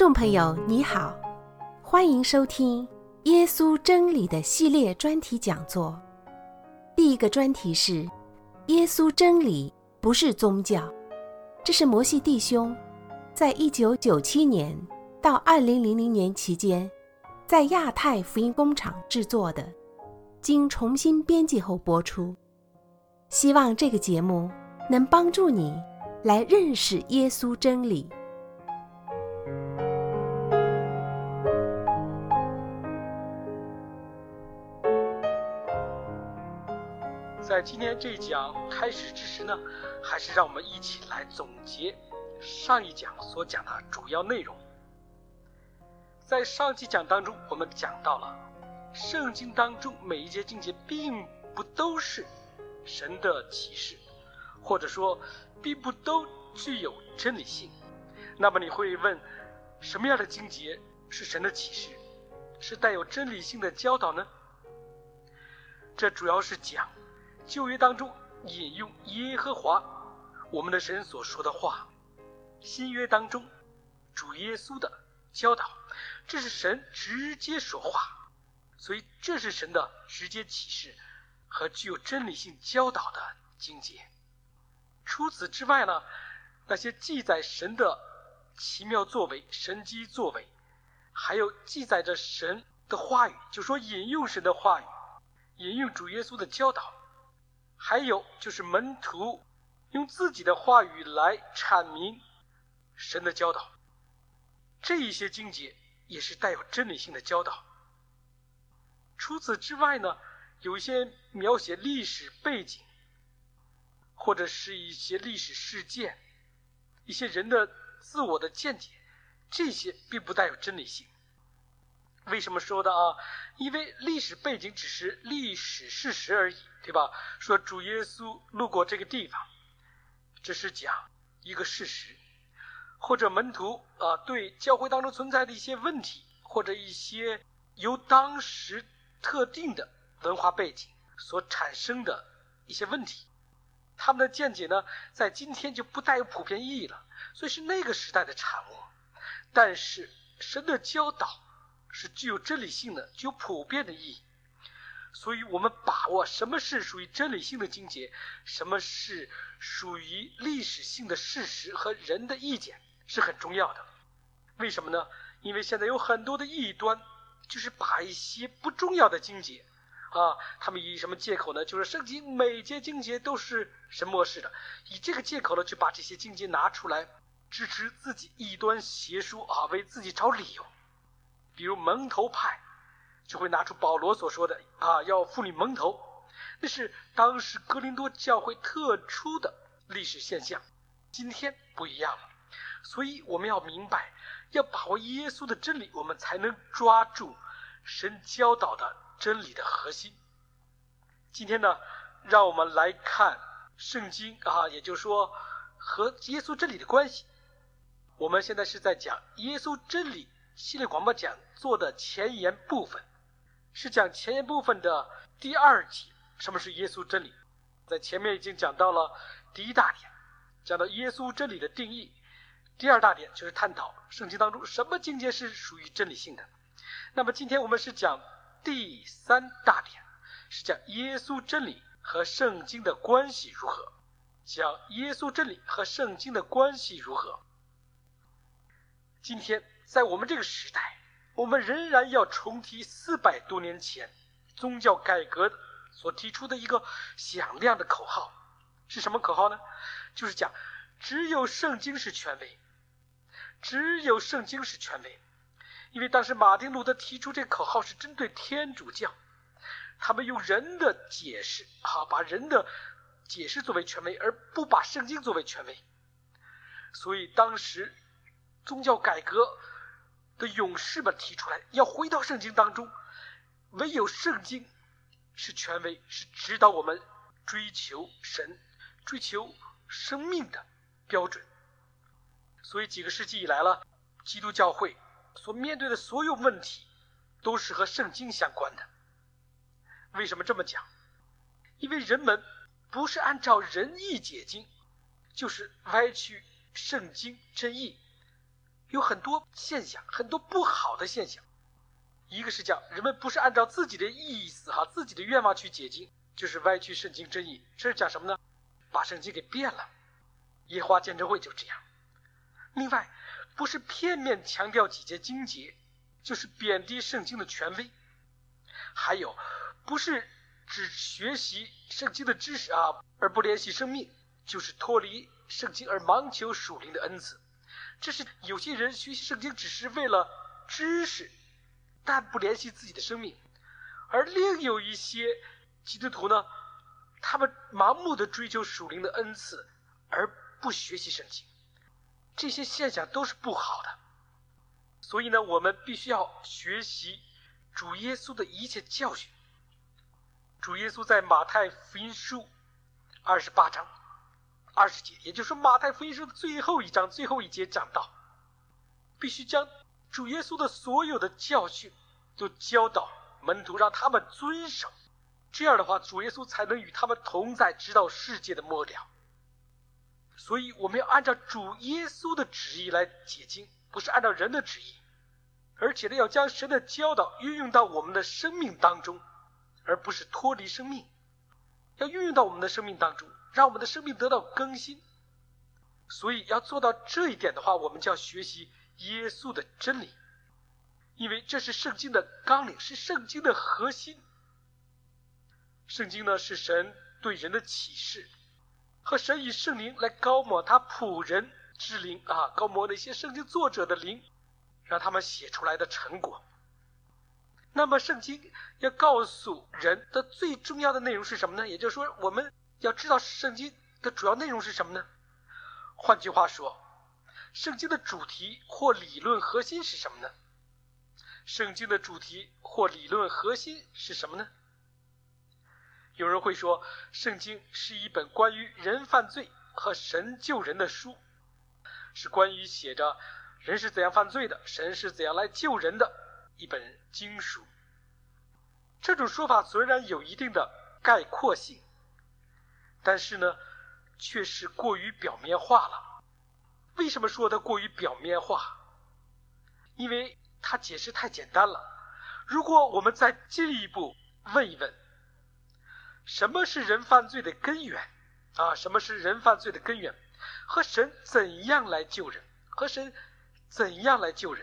众朋友你好，欢迎收听耶稣真理的系列专题讲座。第一个专题是耶稣真理不是宗教，这是摩西弟兄在1997年到2000年期间在亚太福音工厂制作的，经重新编辑后播出。希望这个节目能帮助你来认识耶稣真理。 在今天这一讲开始之时呢，还是让我们一起来总结上一讲所讲的主要内容。在上期讲当中，我们讲到了圣经当中每一节经节并不都是神的启示，或者说并不都具有真理性。那么你会问，什么样的经节是神的启示，是带有真理性的教导呢？这主要是讲旧约当中引用耶和华我们的神所说的话，新约当中主耶稣的教导，这是神直接说话，所以这是神的直接启示和具有真理性教导的经节。除此之外呢，那些记载神的奇妙作为、神迹作为，还有记载着神的话语，就说引用神的话语，引用主耶稣的教导，还有就是门徒用自己的话语来阐明神的教导，这一些经节也是带有真理性的教导。除此之外呢，有一些描写历史背景，或者是一些历史事件，一些人的自我的见解，这些并不带有真理性。为什么说的啊？因为历史背景只是历史事实而已，对吧？说主耶稣路过这个地方，这是讲一个事实，或者门徒对教会当中存在的一些问题，或者一些由当时特定的文化背景所产生的一些问题，他们的见解呢，在今天就不带有普遍意义了，所以是那个时代的产物。但是神的教导是具有真理性的，具有普遍的意义。所以我们把握什么是属于真理性的经节，什么是属于历史性的事实和人的意见是很重要的。为什么呢？因为现在有很多的异端，就是把一些不重要的经节他们以什么借口呢？就是圣经每节经节都是神默示的，以这个借口呢，就把这些经节拿出来支持自己异端邪说为自己找理由。比如蒙头派就会拿出保罗所说的要妇女蒙头，那是当时哥林多教会特殊的历史现象，今天不一样了。所以我们要明白，要把握耶稣的真理，我们才能抓住神教导的真理的核心。今天呢，让我们来看圣经也就是说和耶稣真理的关系。我们现在是在讲耶稣真理系列广播讲座的前言部分，是讲前言部分的第2集，什么是耶稣真理。在前面已经讲到了第1大点，讲到耶稣真理的定义。第2大点就是探讨圣经当中什么经节是属于真理性的。那么今天我们是讲第3大点，是讲耶稣真理和圣经的关系如何。讲耶稣真理和圣经的关系如何。今天在我们这个时代，我们仍然要重提400多年前宗教改革所提出的一个响亮的口号。是什么口号呢？就是讲只有圣经是权威，只有圣经是权威。因为当时马丁路德提出这个口号是针对天主教，他们用人的解释把人的解释作为权威，而不把圣经作为权威。所以当时宗教改革的勇士们提出来，要回到圣经当中，唯有圣经是权威，是指导我们追求神、追求生命的标准。所以几个世纪以来了，基督教会所面对的所有问题都是和圣经相关的。为什么这么讲？因为人们不是按照仁义解经，就是歪曲圣经真意， 有很多现象，很多不好的现象。一个是讲人们不是按照自己的意思自己的愿望去解经，就是歪曲圣经真意。这是讲什么呢？把圣经给变了。耶和华见证会就这样。另外，不是片面强调几节经节，就是贬低圣经的权威。还有，不是只学习圣经的知识而不联系生命，就是脱离圣经而盲求属灵的恩赐。这是有些人学习圣经只是为了知识，但不联系自己的生命。而另有一些基督徒呢，他们盲目的追求属灵的恩赐，而不学习圣经。这些现象都是不好的。所以呢，我们必须要学习主耶稣的一切教训。主耶稣在马太福音书28章20节，也就是说马太福音书的最后一章最后一节讲到，必须将主耶稣的所有的教训都教导门徒，让他们遵守。这样的话，主耶稣才能与他们同在，直到世界的末了。所以我们要按照主耶稣的旨意来解经，不是按照人的旨意。而且呢，要将神的教导运用到我们的生命当中，而不是脱离生命。要运用到我们的生命当中，让我们的生命得到更新。所以要做到这一点的话，我们就要学习耶稣的真理，因为这是圣经的纲领，是圣经的核心。圣经呢，是神对人的启示，和神以圣灵来高摩他仆人之灵高摩那些圣经作者的灵，让他们写出来的成果。那么圣经要告诉人的最重要的内容是什么呢？也就是说，我们要知道圣经的主要内容是什么呢？换句话说，圣经的主题或理论核心是什么呢？圣经的主题或理论核心是什么呢？有人会说，圣经是一本关于人犯罪和神救人的书，是关于写着人是怎样犯罪的，神是怎样来救人的一本经书。这种说法虽然有一定的概括性，但是呢，却是过于表面化了。为什么说它过于表面化？因为它解释太简单了。如果我们再进一步问一问，什么是人犯罪的根源什么是人犯罪的根源？和神怎样来救人？和神怎样来救人？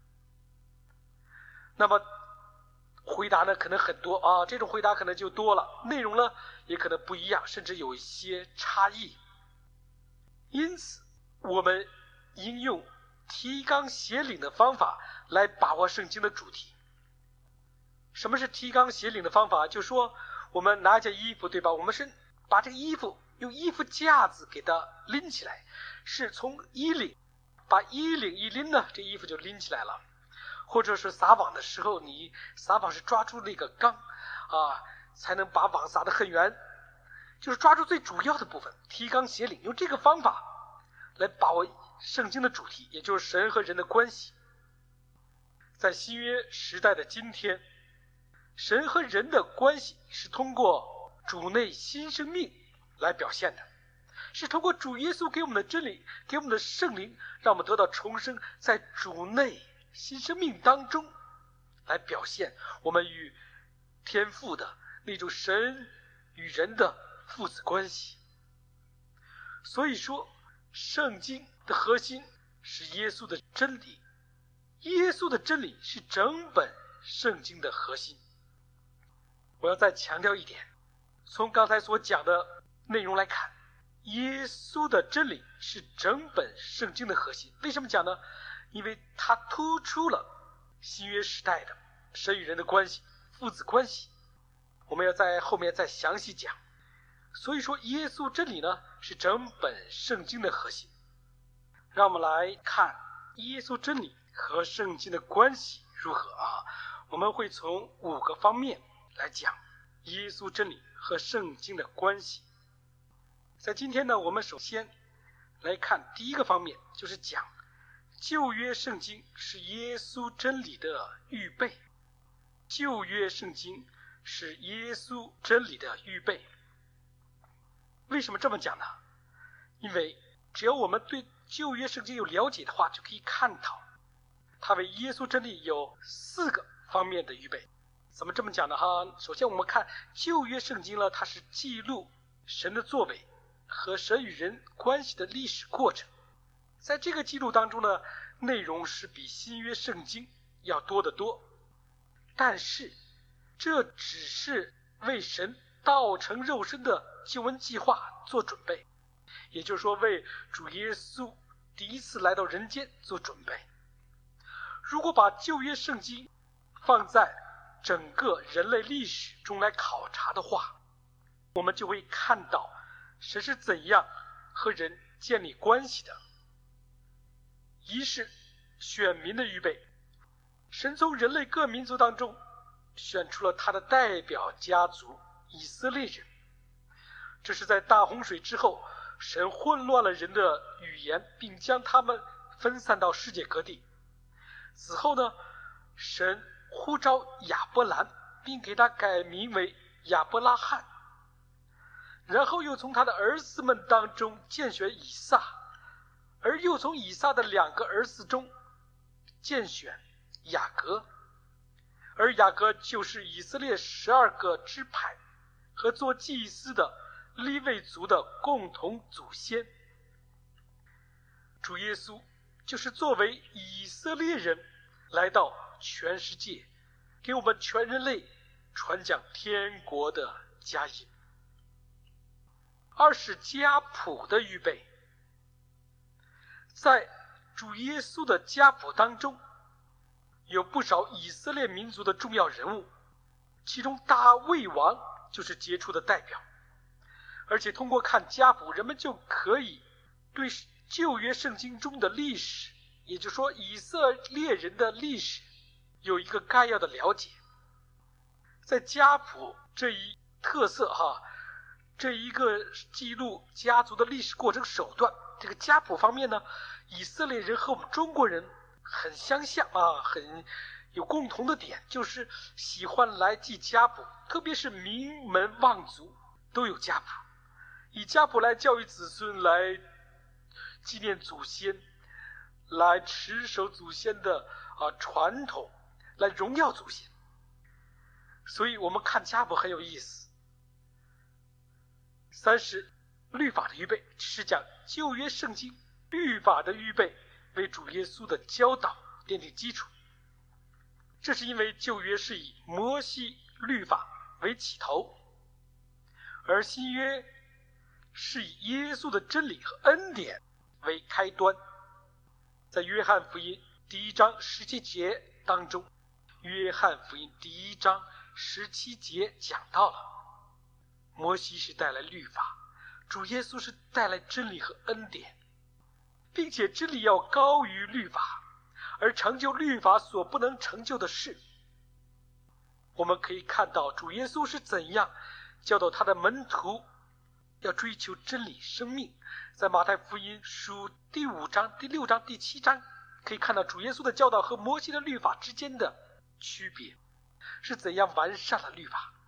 那么回答呢可能很多这种回答可能就多了，内容呢也可能不一样，甚至有一些差异。因此我们应用提纲挈领的方法来把握圣经的主题。什么是提纲挈领的方法？就说我们拿一件衣服，对吧？我们是把这个衣服用衣服架子给它拎起来，是从衣领把衣领一拎呢，这衣服就拎起来了。或者是撒网的时候，你撒网是抓住那个缸才能把网撒得很远，就是抓住最主要的部分，提纲挈领，用这个方法来把握圣经的主题，也就是神和人的关系。在新约时代的今天，神和人的关系是通过主内新生命来表现的，是通过主耶稣给我们的真理，给我们的圣灵，让我们得到重生，在主内新生命当中来表现我们与天父的那种神与人的父子关系。所以说，圣经的核心是耶稣的真理，耶稣的真理是整本圣经的核心。我要再强调一点，从刚才所讲的内容来看，耶稣的真理是整本圣经的核心。为什么讲呢？因为它突出了新约时代的神与人的关系，父子关系。我们要在后面再详细讲。所以说，耶稣真理呢是整本圣经的核心。让我们来看耶稣真理和圣经的关系如何我们会从5个方面来讲耶稣真理和圣经的关系。在今天呢，我们首先来看第一个方面，就是讲旧约圣经是耶稣真理的预备。旧约圣经是耶稣真理的预备。为什么这么讲呢？因为只要我们对旧约圣经有了解的话，就可以看到他为耶稣真理有4个方面的预备。怎么这么讲呢？首先我们看旧约圣经呢，它是记录神的作为和神与人关系的历史过程。在这个记录当中呢，内容是比新约圣经要多得多，但是这只是为神道成肉身的救恩计划做准备，也就是说为主耶稣第一次来到人间做准备。如果把旧约圣经放在整个人类历史中来考察的话，我们就会看到神是怎样和人建立关系的。一是选民的预备，神从人类各民族当中选出了他的代表家族以色列人。这是在大洪水之后，神混乱了人的语言，并将他们分散到世界各地。此后呢，神呼召亚伯兰，并给他改名为亚伯拉罕，然后又从他的儿子们当中拣选以撒，而又从以撒的2个儿子中拣选雅各，而雅各就是以色列12个支派和做祭司的利未族的共同祖先。主耶稣就是作为以色列人来到全世界，给我们全人类传讲天国的佳音。二是家谱的预备，在主耶稣的家谱当中有不少以色列民族的重要人物，其中大卫王就是杰出的代表。而且通过看家谱，人们就可以对旧约圣经中的历史，也就是说以色列人的历史有一个概要的了解。在家谱这一特色这一个记录家族的历史过程手段，这个家谱方面呢，以色列人和我们中国人很相像很有共同的点，就是喜欢来记家谱，特别是名门望族都有家谱，以家谱来教育子孙，来纪念祖先，来持守祖先的传统，来荣耀祖先。所以我们看家谱很有意思。三是律法的预备，是讲旧约圣经律法的预备，为主耶稣的教导奠定基础。这是因为旧约是以摩西律法为起头，而新约是以耶稣的真理和恩典为开端。在约翰福音第1章17节当中，约翰福音第1章17节讲到了摩西是带来律法，主耶稣是带来真理和恩典，并且真理要高于律法，而成就律法所不能成就的事。我们可以看到主耶稣是怎样教导他的门徒要追求真理生命。在马太福音书第5章、第6章、第7章可以看到主耶稣的教导和摩西的律法之间的区别，是怎样完善了律法。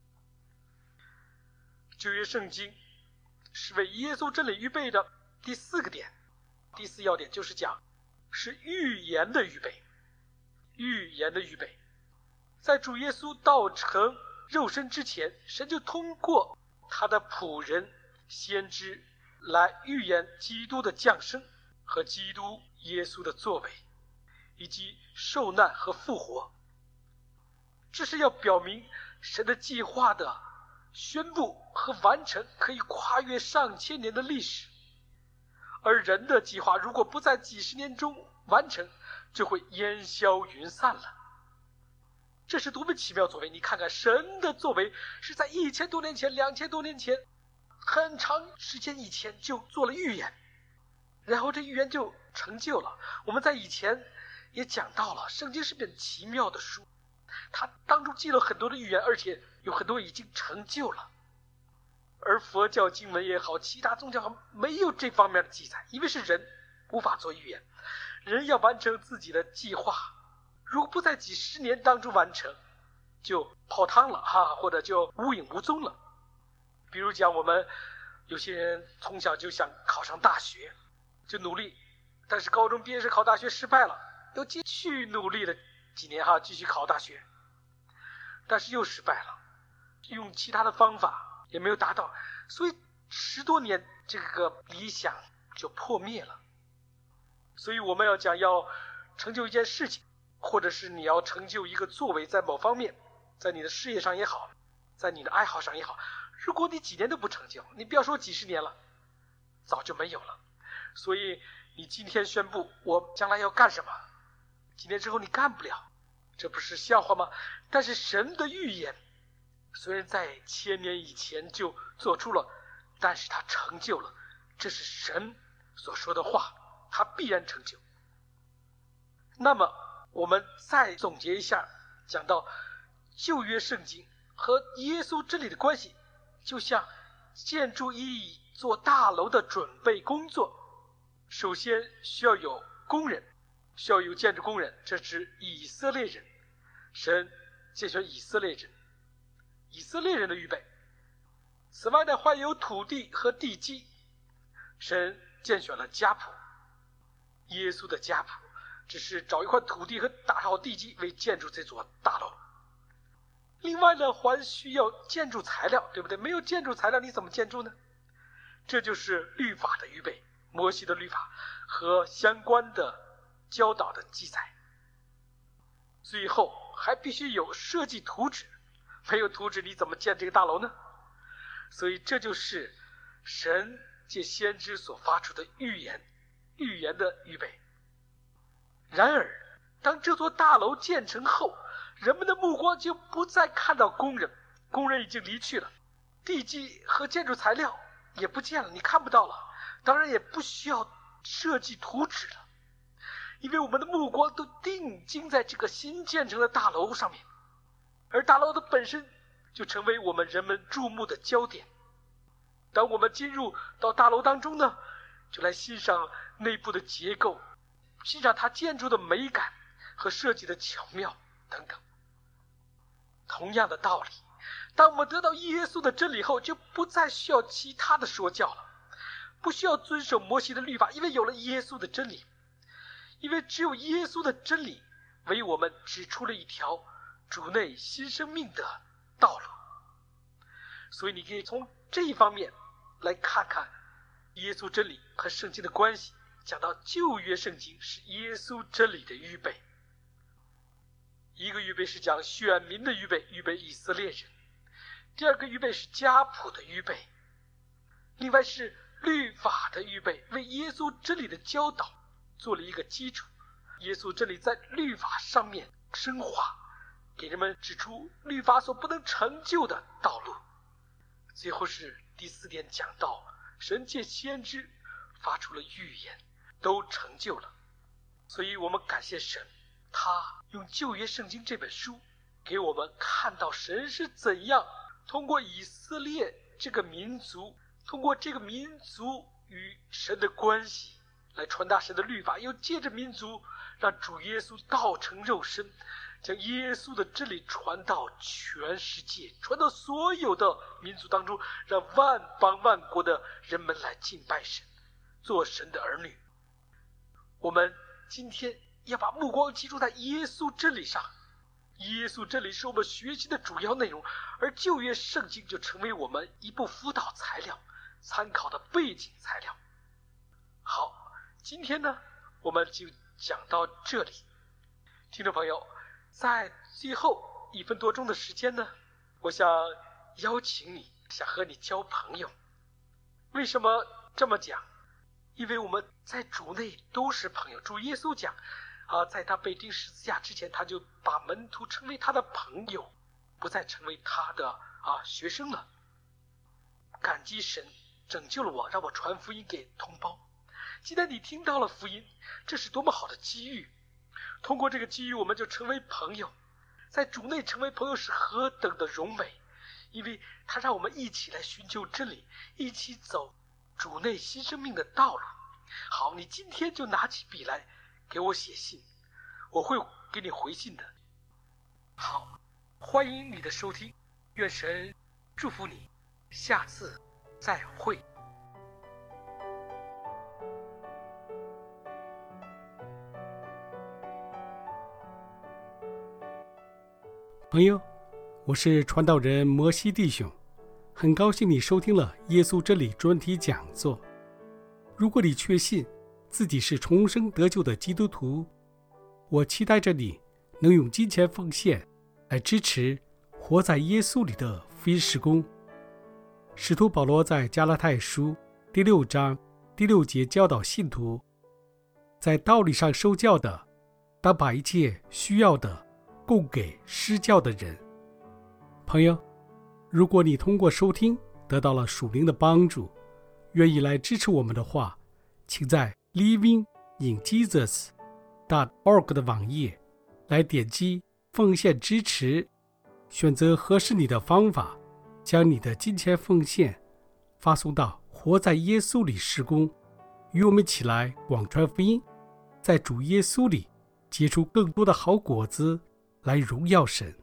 旧约圣经是为耶稣真理预备的第4个点。第4要点就是讲是预言的预备。预言的预备，在主耶稣道成肉身之前，神就通过他的仆人先知来预言基督的降生和基督耶稣的作为，以及受难和复活。这是要表明神的计划的宣布和完成可以跨越上千年的历史，而人的计划如果不在几十年中完成，就会烟消云散了。这是多么奇妙作为！你看看神的作为是在1000多年前、2000多年前，很长时间以前就做了预言，然后这预言就成就了。我们在以前也讲到了，圣经是本奇妙的书，它当中记了很多的预言，而且有很多已经成就了。而佛教经文也好，其他宗教没有这方面的记载，因为是人无法做预言，人要完成自己的计划，如果不在几十年当中完成，就泡汤了或者就无影无踪了。比如讲，我们有些人从小就想考上大学， 就努力，但是高中毕业时考大学失败了，又继续努力了几年继续考大学，但是又失败了，用其他的方法也没有达到，所以10多年这个理想就破灭了。所以我们要讲，要成就一件事情，或者是你要成就一个作为，在某方面，在你的事业上也好，在你的爱好上也好，如果你几年都不成就，你不要说几十年了，早就没有了。所以你今天宣布我将来要干什么，几年之后你干不了，这不是笑话吗？但是神的预言虽然在1000年以前就做出了，但是他成就了，这是神所说的话，他必然成就。那么我们再总结一下，讲到旧约圣经和耶稣真理的关系，就像建筑一座大楼的准备工作，首先需要有工人，需要有建筑工人，这是以色列人，神拣选以色列人的预备。此外呢，还有土地和地基，神拣选了家谱，耶稣的家谱只是找一块土地和打好地基为建筑这座大楼。另外呢，还需要建筑材料，对不对？没有建筑材料你怎么建筑呢？这就是律法的预备，摩西的律法和相关的教导的记载。最后还必须有设计图纸，没有图纸你怎么建这个大楼呢？所以这就是神借先知所发出的预言的预备。然而当这座大楼建成后，人们的目光就不再看到工人已经离去了，地基和建筑材料也不见了，你看不到了，当然也不需要设计图纸了，因为我们的目光都定睛在这个新建成的大楼上面，而大楼的本身就成为我们人们注目的焦点。当我们进入到大楼当中呢，就来欣赏内部的结构，欣赏它建筑的美感和设计的巧妙等等。同样的道理，当我们得到耶稣的真理后，就不再需要其他的说教了，不需要遵守摩西的律法，因为有了耶稣的真理，因为只有耶稣的真理为我们指出了一条主内新生命的道路。所以你可以从这一方面来看看耶稣真理和圣经的关系。讲到旧约圣经是耶稣真理的预备，一个预备是讲选民的预备，预备以色列人；第二个预备是家谱的预备，另外是律法的预备，为耶稣真理的教导做了一个基础。耶稣真理在律法上面深化，给人们指出律法所不能成就的道路。最后是第4点，讲到神借先知发出了预言，都成就了。所以我们感谢神，他用旧约圣经这本书给我们看到神是怎样通过以色列这个民族，通过这个民族与神的关系来传达神的律法，又借着民族让主耶稣道成肉身，将耶稣的真理传到全世界，传到所有的民族当中，让万邦万国的人们来敬拜神，做神的儿女。我们今天要把目光集中在耶稣真理上，耶稣真理是我们学习的主要内容，而旧约圣经就成为我们一部辅导材料，参考的背景材料。好，今天呢我们就讲到这里。听众朋友，在最后1分多钟的时间呢，我想邀请你，想和你交朋友。为什么这么讲？因为我们在主内都是朋友。主耶稣讲在他被钉十字架之前，他就把门徒称为他的朋友，不再成为他的学生了。感激神拯救了我，让我传福音给同胞。既然你听到了福音，这是多么好的机遇，通过这个机遇我们就成为朋友。在主内成为朋友是何等的荣美，因为他让我们一起来寻求真理，一起走主内新生命的道路。好，你今天就拿起笔来给我写信，我会给你回信的。好，欢迎你的收听，愿神祝福你，下次再会。 朋友，我是传道人摩西弟兄，很高兴你收听了耶稣真理专题讲座。如果你确信自己是重生得救的基督徒，我期待着你能用金钱奉献来支持活在耶稣里的福音事工。使徒保罗在加拉太书第6章第6节教导信徒，在道理上受教的，当把一切需要的供给施教的人。朋友，如果你通过收听得到了属灵的帮助，愿意来支持我们的话，请在 livinginjesus.org 的网页来点击奉献支持，选择合适你的方法，将你的金钱奉献发送到活在耶稣里事工，与我们一起来广传福音，在主耶稣里结出更多的好果子，来荣耀神。